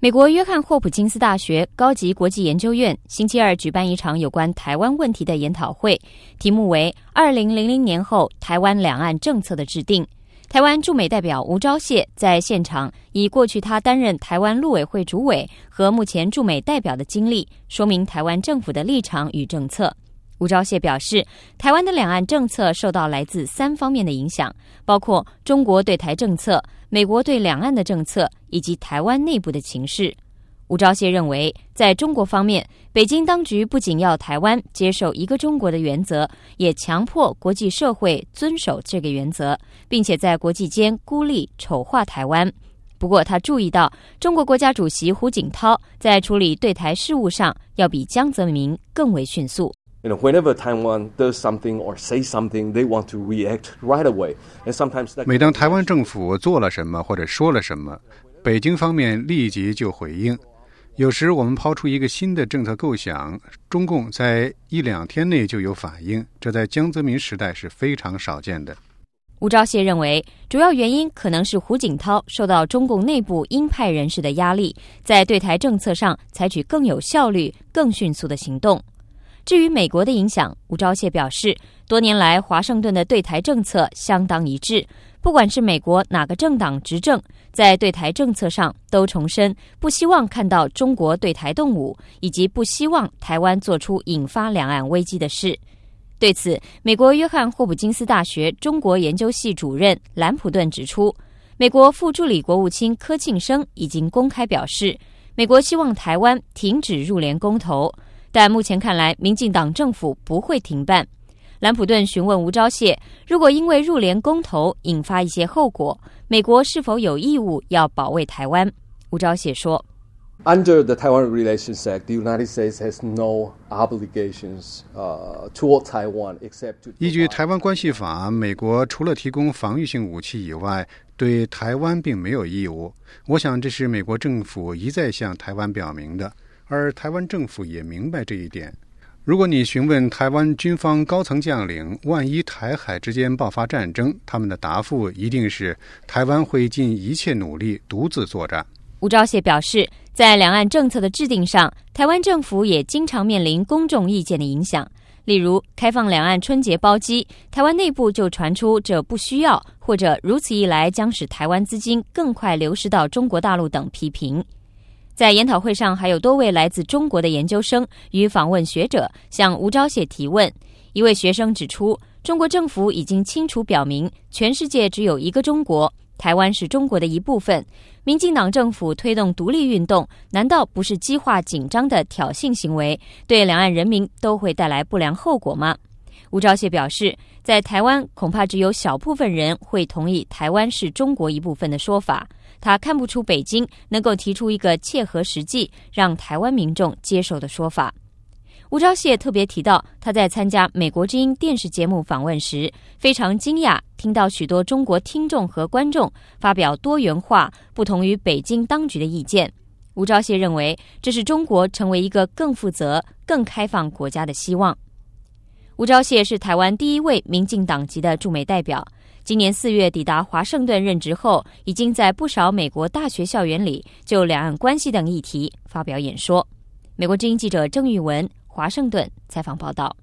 美国约翰霍普金斯大学高级国际研究院星期二举办一场有关台湾问题的研讨会，题目为2000年后台湾两岸政策的制定。台湾驻美代表吴钊燮在现场以过去他担任台湾陆委会主委和目前驻美代表的经历，说明台湾政府的立场与政策。吴钊燮表示，台湾的两岸政策受到来自3方面的影响，包括中国对台政策、美国对两岸的政策以及台湾内部的情势。吴钊燮认为，在中国方面，北京当局不仅要台湾接受一个中国的原则，也强迫国际社会遵守这个原则，并且在国际间孤立丑化台湾。不过他注意到，中国国家主席胡锦涛在处理对台事务上要比江泽民更为迅速。 Whenever Taiwan does something or say something, they want to react right away. And sometimes 每当台湾政府做了什么或者说了什么，北京方面立即就回应。有时我们抛出一个新的政策构想，中共在1-2天内就有反应，这在江泽民时代是非常少见的。 吴钊燮认为，主要原因可能是胡锦涛受到中共内部鹰派人士的压力，在对台政策上采取更有效率、更迅速的行动。至于美国的影响，吴钊燮表示，多年来华盛顿的对台政策相当一致，不管是美国哪个政党执政，在对台政策上都重申不希望看到中国对台动武，以及不希望台湾做出引发两岸危机的事。对此，美国约翰霍普金斯大学中国研究系主任兰普顿指出，美国副助理国务卿柯庆生已经公开表示，美国希望台湾停止入联公投，但目前看来，民进党政府不会停办。兰普顿询问吴钊燮，如果因为入联公投引发一些后果，美国是否有义务要保卫台湾？吴钊燮说 Under the Taiwan Relations Act, the United States has no obligations toward Taiwan except to 依据台湾关系法，美国除了提供防御性武器以外，对台湾并没有义务。我想这是美国政府一再向台湾表明的，而台湾政府也明白这一点。如果你询问台湾军方高层将领，万一台海之间爆发战争，他们的答复一定是台湾会尽一切努力独自作战。 吴钊燮表示，在两岸政策的制定上，台湾政府也经常面临公众意见的影响。例如，开放两岸春节包机，台湾内部就传出这不需要，或者如此一来将使台湾资金更快流失到中国大陆等批评。在研讨会上，还有多位来自中国的研究生与访问学者向吴钊燮提问。一位学生指出，中国政府已经清楚表明，全世界只有一个中国，台湾是中国的一部分。民进党政府推动独立运动，难道不是激化紧张的挑衅行为，对两岸人民都会带来不良后果吗？吴钊燮表示，在台湾恐怕只有小部分人会同意台湾是中国一部分的说法。他看不出北京能够提出一个切合实际、让台湾民众接受的说法。吴钊燮特别提到，他在参加美国之音电视节目访问时，非常惊讶听到许多中国听众和观众发表多元化、不同于北京当局的意见。吴钊燮认为，这是中国成为一个更负责、更开放国家的希望。吴钊燮是台湾第一位民进党籍的驻美代表，今年4月抵达华盛顿任职后，已经在不少美国大学校园里就两岸关系等议题发表演说。美国之音记者郑玉文华盛顿采访报道。